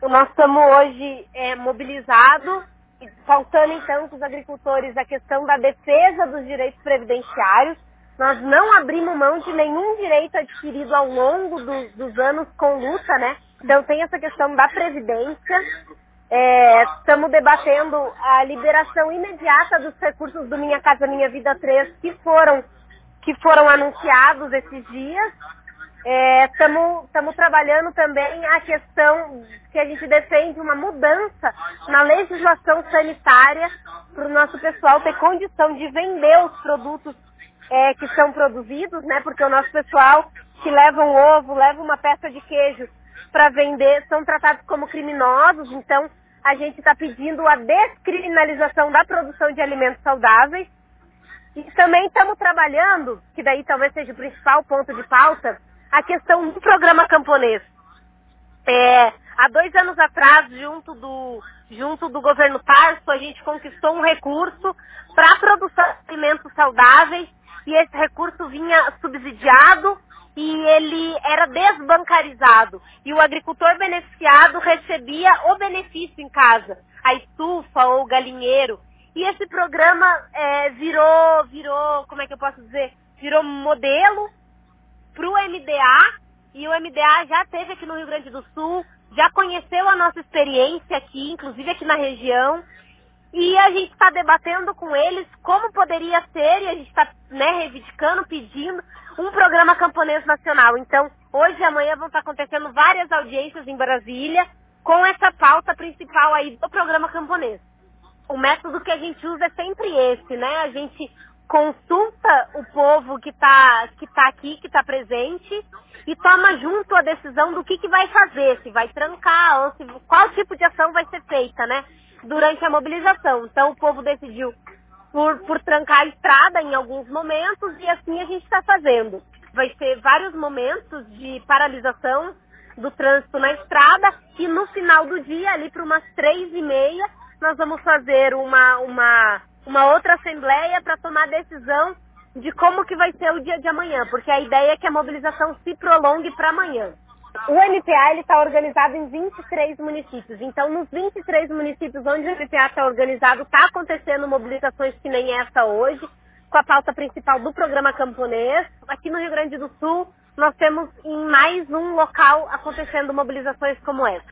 Nós estamos hoje mobilizados, faltando então com os agricultores a questão da defesa dos direitos previdenciários. Nós não abrimos mão de nenhum direito adquirido ao longo dos anos com luta, né? Então tem essa questão da previdência. Estamos debatendo a liberação imediata dos recursos do Minha Casa Minha Vida 3 que foram anunciados esses dias. Estamos trabalhando também a questão que a gente defende uma mudança na legislação sanitária para o nosso pessoal ter condição de vender os produtos que são produzidos, né? Porque o nosso pessoal que leva um ovo, leva uma peça de queijo para vender, são tratados como criminosos. Então, a gente está pedindo a descriminalização da produção de alimentos saudáveis. E também estamos trabalhando, que daí talvez seja o principal ponto de pauta, a questão do programa camponês. Há 2 anos atrás, junto do governo Tarso, a gente conquistou um recurso para a produção de alimentos saudáveis e esse recurso vinha subsidiado e ele era desbancarizado. E o agricultor beneficiado recebia o benefício em casa, a estufa ou o galinheiro. E esse programa virou, como é que eu posso dizer, virou modelo para o MDA, e o MDA já esteve aqui no Rio Grande do Sul, já conheceu a nossa experiência aqui, inclusive aqui na região, e a gente está debatendo com eles como poderia ser, e a gente está reivindicando, pedindo um programa camponês nacional. Então, hoje e amanhã vão estar acontecendo várias audiências em Brasília com essa pauta principal aí do programa camponês. O método que a gente usa é sempre esse, né? A gente consulta o povo que tá aqui, que está presente, e toma junto a decisão do que vai fazer, se vai trancar, ou qual tipo de ação vai ser feita, né? Durante a mobilização. Então o povo decidiu por trancar a estrada em alguns momentos, e assim a gente está fazendo. Vai ter vários momentos de paralisação do trânsito na estrada, e no final do dia, ali para umas 3h30, nós vamos fazer uma outra assembleia para tomar decisão de como que vai ser o dia de amanhã, porque a ideia é que a mobilização se prolongue para amanhã. O MPA está organizado em 23 municípios, então nos 23 municípios onde o MPA está organizado, está acontecendo mobilizações que nem essa hoje, com a pauta principal do programa camponês. Aqui no Rio Grande do Sul, nós temos em mais um local acontecendo mobilizações como essa.